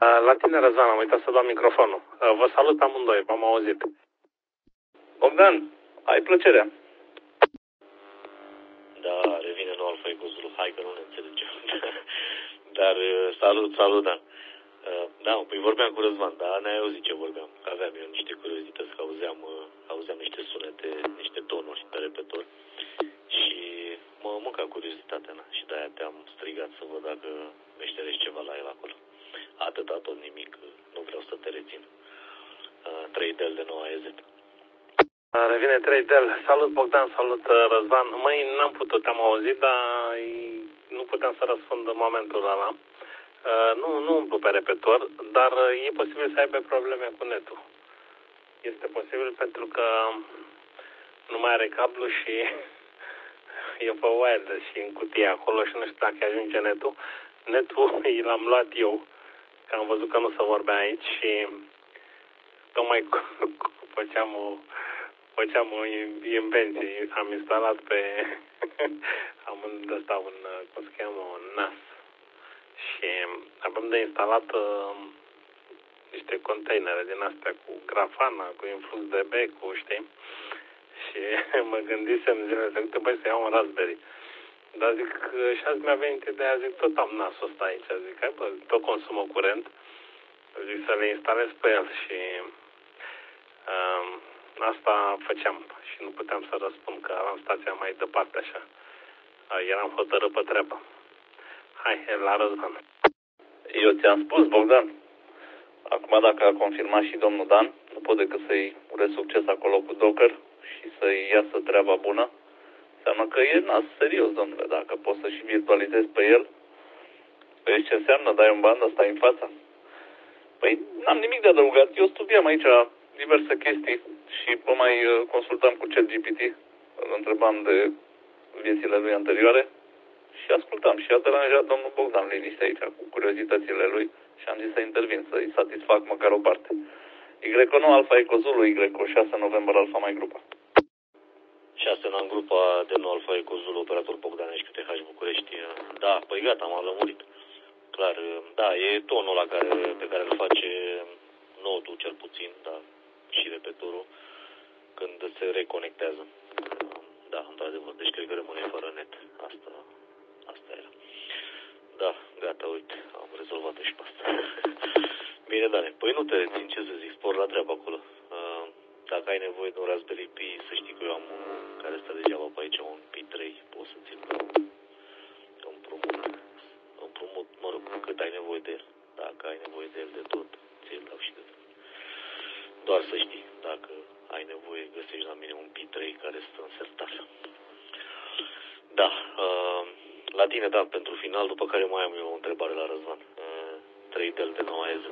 La tine, Răzvan, am uitat să dau microfonul. Vă salut amândoi, v-am auzit. Bogdan, ai plăcerea. Da, revine nou Alfa Eco Zulu. Hai că nu ne înțelegem. Dar salut, Dan. Da, păi vorbeam cu Răzvan, dar n-ai auzit ce vorbeam. Aveam eu niște curiozități, că auzeam niște sunete, niște tonuri pe repetor. Și mă mânca curiozitatea, na. Și de-aia te-am strigat să văd dacă meșterești ceva la el acolo. Atâta, tot nimic, nu vreau să te rețin. 3D de noua EZ. Revine 3D. Salut, Bogdan, salut, Răzvan. Măi, n-am putut, am auzit, dar nu puteam să răspund în momentul ăla. Nu umplu pe repetor, dar e posibil să aibă probleme cu netul. Este posibil pentru că nu mai are cablu și e pe wireless și în cutie acolo și nu știu dacă ajunge netul. Netul l-am luat eu, că am văzut că nu se vorbea aici și tocmai făceam o invenție. Am instalat cum se cheamă, un NAS. Și avem de instalat niște containere din astea cu grafana, cu influx de cu știi? Și mă gândisem zilele trecute, băi, să iau un Raspberry. Dar zic, și azi mi-a venit ideea, zic, tot am NAS-ul ăsta aici, zic, hai bă, tot consumă curent, zic să le instalez pe el și asta făceam și nu puteam să răspund, că aveam stația mai departe așa. Eram hotărât pe treabă. Hai, la Răzvan. Eu ți-am spus, Bogdan. Acum, dacă a confirmat și domnul Dan, nu pot decât să-i urez succes acolo cu Docker și să-i iasă treaba bună. Înseamnă că e nas serios, domnule. Dacă poți să și virtualizezi pe el, vezi ce înseamnă, dai un bandă, stai în fața. Păi, n-am nimic de adăugat. Eu studiam aici diverse chestii și mă mai consultam cu ChatGPT. Îl întrebam de viețile lui anterioare și ascultam. Și a deranjat domnul Bogdan liniște aici cu curiozitățile lui și am zis să intervin, să-i satisfac măcar o parte. Y9 Alfa Eco Zulu, Y 6 November Alfa Mai Grupa. 6 în grupa de nou Alfa Eco Zulu, operator Bogdanești QTH București. Da, păi gata, m-am lămurit. Clar, da, e tonul ăla pe care îl face nodul cel puțin, da, și repetorul, când se reconectează. Da, într-adevăr, deci cred că rămâne fără net. Asta era. Da, gata, uite, am rezolvat-o și pe asta. Bine, Dane, păi nu te rețin, ce să zic, spor la treabă acolo. Dacă ai nevoie de un Raspberry Pi, să știi că eu am unul care stă degeaba pe aici, un Pi 3, poți să ți-l dau împrumut, mă rog, cât ai nevoie de el. Dacă ai nevoie de el de tot, ți-l dau și de tot. Doar să știi, dacă ai nevoie, găsești la mine un Pi 3 care stă în sertar. Da, la tine, da, pentru final, după care mai am eu o întrebare la Răzvan. 3 de noua EZ.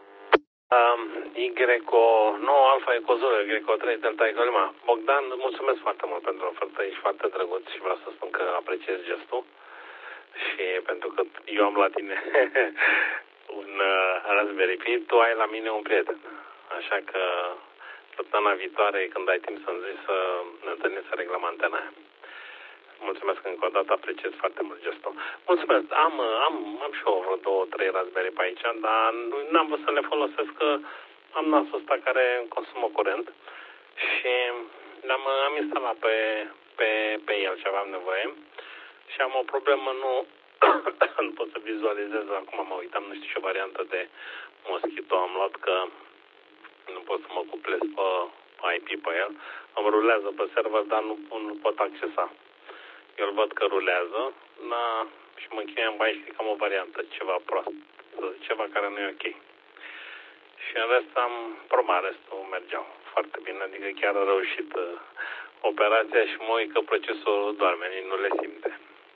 Y9 Alfa Eco Zulu, Y3 Delta Eco Lima. Bogdan, mulțumesc foarte mult pentru ofertă, ești foarte drăguț și vreau să spun că apreciez gestul. Și pentru că eu am la tine un Raspberry Pi, tu ai la mine un prieten. Așa că săptămâna viitoare, când ai timp să-mi zici să ne întâlnim să reglăm antena aia. Mulțumesc încă o dată, apreciez foarte mult gestul. Mulțumesc, am și eu vreo 2-3 Raspberry pe aici, dar n-am vrut să le folosesc, că am NAS-ul ăsta care consumă curent și am instalat pe el ce aveam nevoie și am o problemă, nu pot să vizualizez, acum mă uitam, nu știu ce variantă de Mosquito am luat, că nu pot să mă cuplez pe IP pe el. Îmi rulează pe server, dar nu pot accesa. Eu îl văd că rulează, și mă închineam pe aici că am o variantă, ceva prost, ceva care nu e ok. Și în rest restul mergeau foarte bine, adică chiar a reușit operația și mă uit că procesorul doarme, nici nu le simte.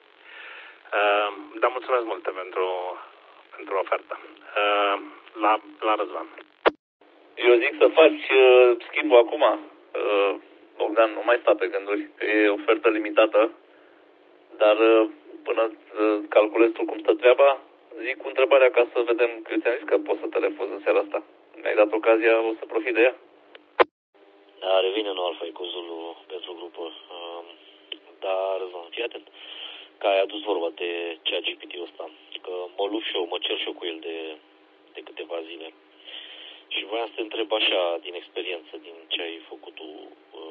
Dar mulțumesc multe pentru ofertă. La Răzvan. Eu zic să faci schimbul acum. Bogdan, nu mai sta pe gânduri. E ofertă limitată. Dar până calculezi tu cum stă treaba, zic cu întrebarea ca să vedem, că eu ți-am zis că poți să te refuz în seara asta. Mi-ai dat ocazia, o să profit de ea. Da, revine nou Alfa Eco Zulu pentru grupă. Dar, Răzvan, fii atent. Că ai adus vorba de ChatGPT-ul ăsta. Că mă lupt și eu, mă cer și eu cu el de câteva zile. Și voiam să te întreb așa, din experiență, din ce ai făcut tu,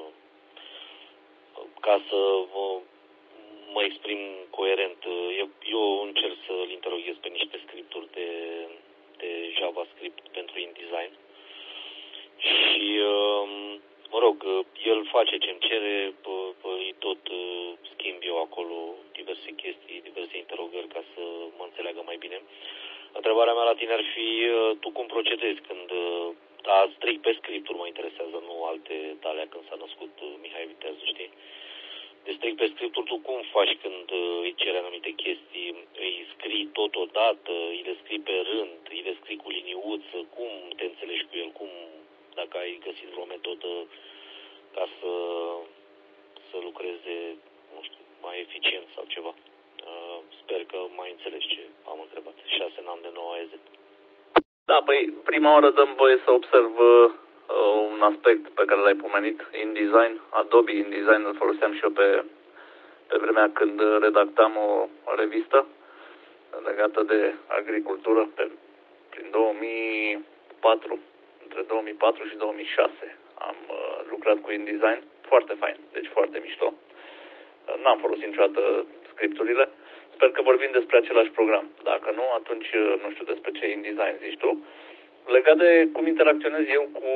ca să mă exprim coerent. Eu încerc să-l interoghez pe niște scripturi de JavaScript pentru InDesign și, mă rog, el face ce-mi cere, îi tot schimb eu acolo diverse chestii, diverse interogări ca să mă înțeleagă mai bine. Întrebarea mea la tine ar fi, tu cum procedezi când, strict pe scripturi mă interesează, nu alte alea când s-a născut Mihai Viteazu, știi? Deci strict pe scripturi, tu cum faci când îi cere anumite chestii? Îi scrii totodată, îi le scrii pe rând, îi le scrii cu liniuță, cum te înțelegi cu el, cum, dacă ai găsit vreo metodă ca să lucreze, nu știu, mai eficient sau ceva. Sper că mai înțelegi ce am întrebat. 6 ani de nou AEZ. Da, păi prima oară dăm voie să observ un aspect pe care l-ai pomenit, InDesign, Adobe InDesign, îl foloseam și eu pe vremea când redactam o revistă legată de agricultură prin 2004, între 2004 și 2006 am lucrat cu InDesign, foarte fain, deci foarte mișto. N-am folosit niciodată scripturile. Sper că vorbim despre același program. Dacă nu, atunci nu știu despre ce InDesign zici tu. Legat de cum interacționez eu cu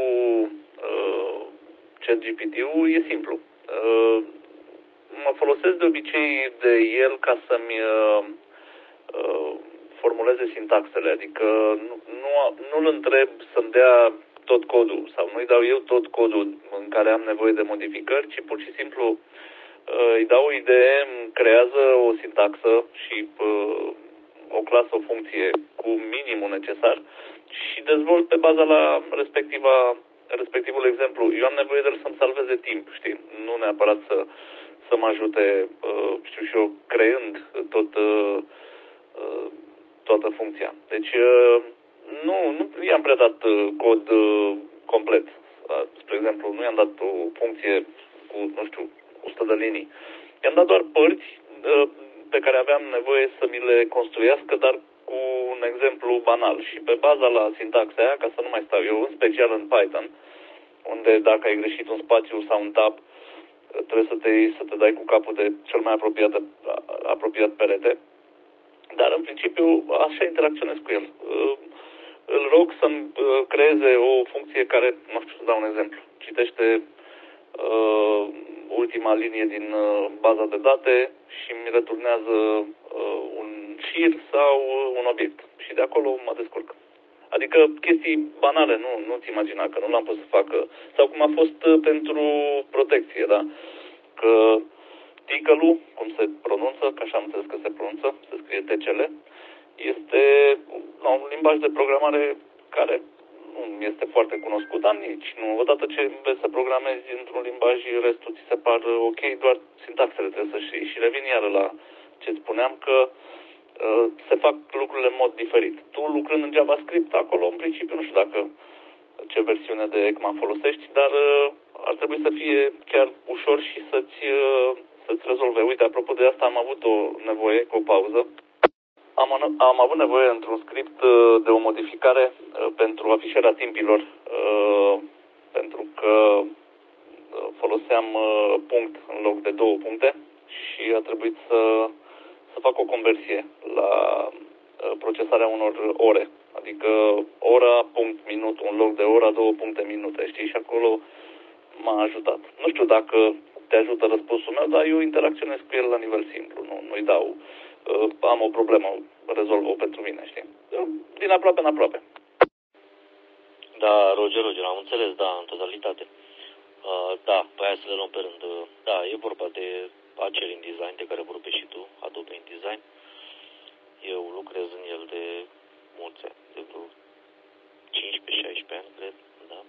ChatGPT-ul, e simplu. Mă folosesc de obicei de el ca să-mi formuleze sintaxele, adică nu-l întreb să-mi dea tot codul sau nu-i dau eu tot codul în care am nevoie de modificări, ci pur și simplu îi dau o idee, îmi creează o sintaxă și o clasă, o funcție cu minimul necesar și dezvolt pe baza la respectivul exemplu. Eu am nevoie de el să-mi salveze timp, știi? Nu neapărat să mă ajute, știu și eu, creând toată funcția. Deci nu i-am predat cod complet. Spre exemplu, nu i-am dat o funcție cu, nu știu, 100 de linii. I-am dat doar părți pe care aveam nevoie să mi le construiască, dar cu un exemplu banal. Și pe baza la sintaxa aia, ca să nu mai stau eu, în special în Python, unde dacă ai greșit un spațiu sau un tab, trebuie să te dai cu capul de cel mai apropiat perete. Dar în principiu așa interacționez cu el. Îl rog să-mi creeze o funcție care, nu știu, să dau un exemplu. Citește ultima linie din baza de date și mi returnează un șir sau un obiect. Și de acolo mă descurc. Adică chestii banale, nu-ți imagina că nu l-am putut să facă. Sau cum a fost pentru protecție, da? Că ticălul, cum se pronunță, că așa am înțeles că se pronunță, se scrie TCL, este un limbaj de programare care nu este foarte cunoscut, dar nici nu. Odată ce înveți să programezi într-un limbaj, restul ți se par ok, doar sintaxele trebuie să știi. Și revin iară la ce spuneam, că se fac lucrurile în mod diferit. Tu lucrând în JavaScript, acolo în principiu nu știu ce versiune de ECMA folosești, dar ar trebui să fie chiar ușor și să-ți rezolve. Uite, apropo de asta am avut o nevoie, cu o pauză. Am avut nevoie într-un script de o modificare pentru afișarea timpilor, pentru că foloseam punct în loc de 2 puncte și a trebuit să fac o conversie la procesarea unor ore. Adică ora, punct, minut, în loc de ora, 2 puncte, minute, știi? Și acolo m-a ajutat. Nu știu dacă te ajută răspunsul meu, dar eu interacționez cu el la nivel simplu. Nu-i dau, am o problemă, rezolv-o pentru mine, știi? Din aproape în aproape. Da, Roger, am înțeles, da, în totalitate. Da, pe aia să le luăm pe rând. Da, e vorba de acel InDesign de care vorbești și tu, Adobe InDesign. Eu lucrez în el de mulți ani, de vreo 15-16 ani, cred, da.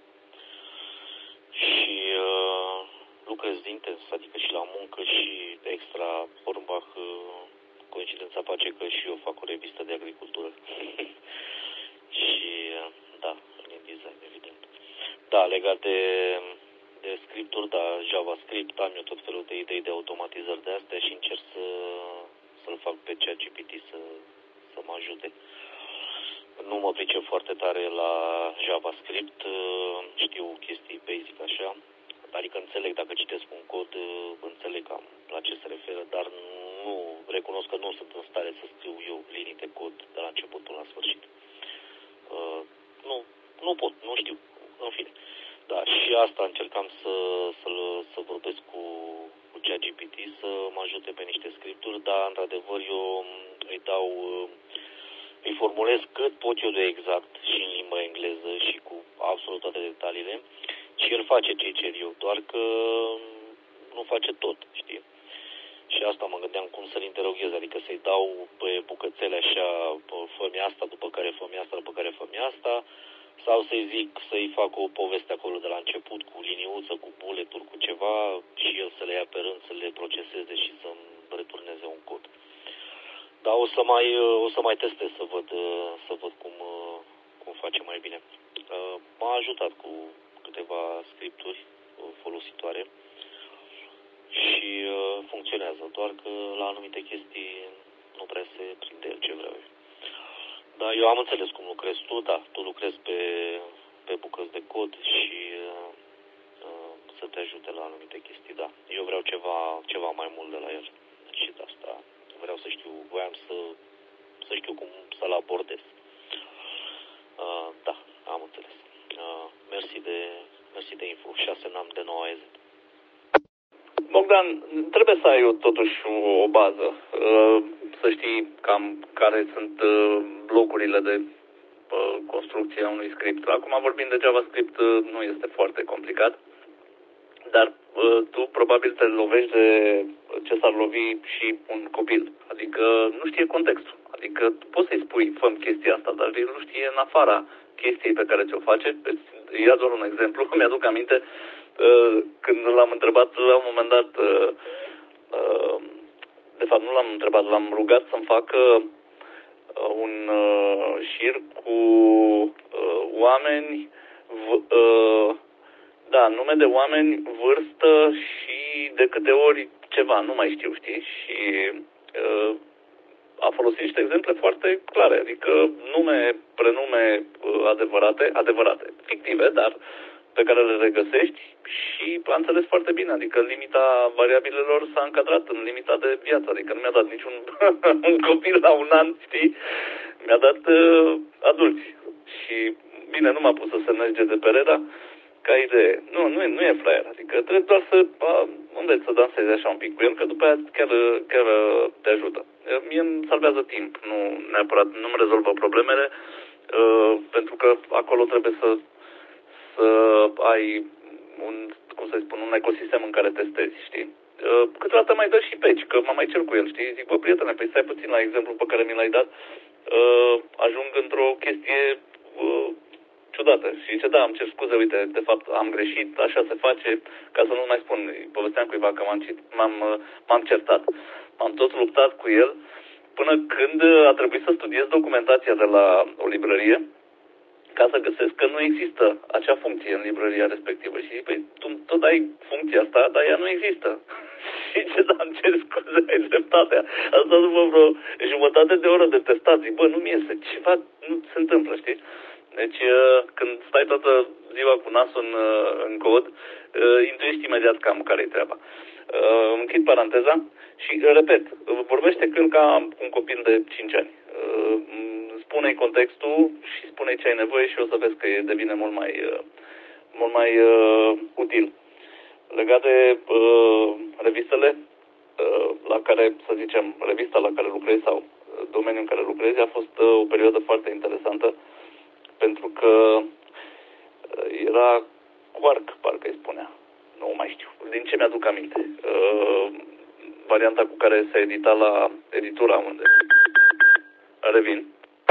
Și lucrez intens, adică și la muncă și extra, Hornbach, coincidența face că și eu fac o revistă de agricultură. Și da, în InDesign, evident. Da, legat de scripturi, da, JavaScript, am eu tot felul de idei de automatizări de astea și încerc să-l fac pe ChatGPT să mă ajute. nu mă pricep foarte tare la JavaScript, știu chestii basic așa, adică înțeleg, dacă citesc un cod, înțeleg cam la ce se referă, dar nu, recunosc că nu sunt în stare să scriu eu linii de cod de la început până la sfârșit. Nu pot, nu știu, în fine. Da, și asta încercam să vorbesc cu ChatGPT să mă ajute pe niște scripturi, dar într-adevăr eu îi formulez cât pot eu de exact și în limba engleză și cu absolut toate detaliile și el face ce cer eu, doar că nu face tot, știi? Și asta mă gândeam cum să-l interoghez, adică să-i dau pe bucățele așa, fă-mi asta, după care fă-mi asta, după care fă-mi asta, sau să-i zic, să-i fac o poveste acolo de la început, cu liniuță, cu bullet-uri, cu ceva, și el să le ia pe rând, să le proceseze și să-mi returneze un cod. Dar o să mai testez să văd cum face mai bine. M-a ajutat cu câteva scripturi folositoare și funcționează, doar că la anumite chestii nu prea se prinde el ce vreau eu. Da, eu am înțeles cum lucrezi tu, da, tu lucrezi pe bucăți de cod și să te ajute la anumite chestii, da. Eu vreau ceva mai mult de la el și de asta vreau să știu, voiam să știu cum să-l abordez. Da, am înțeles. Mersi de info. 6 n-am de 9 AZ. Bogdan, trebuie să ai totuși o bază, să știi cam care sunt blocurile de construcție a unui script. Acum vorbim de JavaScript, nu este foarte complicat, dar tu probabil te lovești de ce s-ar lovi și un copil, adică nu știe contextul. Adică poți să-i spui, fă-mi chestia asta, dar el nu știe în afara chestiei pe care ți-o face. Ia doar un exemplu, mi-aduc aminte când l-am întrebat la un moment dat, de fapt nu l-am întrebat, l-am rugat să-mi facă un șir cu oameni, nume de oameni, vârstă și de câte ori ceva, nu mai știu, știi, și a folosit niște exemple foarte clare, adică nume, prenume adevărate, fictive, dar pe care le regăsești și a înțeles foarte bine, adică limita variabilelor s-a încadrat în limita de viață, adică nu mi-a dat niciun un copil la un an, știi, mi-a dat adulți și bine, nu m-a pus să semnez GDPR, dar ca idee, nu e fraier, adică trebuie doar să înveți să dansezi așa un pic cu el, că după aia chiar te ajută. Mie îmi salvează timp, nu neapărat, nu-mi rezolvă problemele, pentru că acolo trebuie să ai un ecosistem în care testezi, știi? Câteodată mai dă și peci, că mă mai cer cu el, știi? Zic, bă, prietene, păi stai puțin la exemplu pe care mi l-ai dat, ajung într-o chestie ciudată. Și zice, da, îmi cer scuze, uite, de fapt am greșit, așa se face, ca să nu mai spun, povesteam cuiva că m-am certat. M-am tot luptat cu el până când a trebuit să studiez documentația de la o librărie ca să găsesc că nu există acea funcție în librăria respectivă. Și zic, păi, tu tot ai funcția asta, dar ea nu există. Și ce, da, îmi cer scuze, ai dreptatea. Asta după vreo jumătate de oră de testat. Zic, bă, nu-mi iese, ceva nu se întâmplă, știi? Deci, când stai toată ziua cu nasul în cod, intuiești imediat cam care-i treaba. Închid paranteza și, repet, vorbește când ca un copil de 5 ani. Spune-i contextul și spune-i ce ai nevoie și o să vezi că devine mult mai util. Legat de revistele la care, să zicem, revista la care lucrezi sau domeniul în care lucrezi a fost o perioadă foarte interesantă pentru că era Quark, parcă îi spunea. Nu mai știu. Din ce mi-aduc aminte. Varianta cu care se edita la editura unde revin.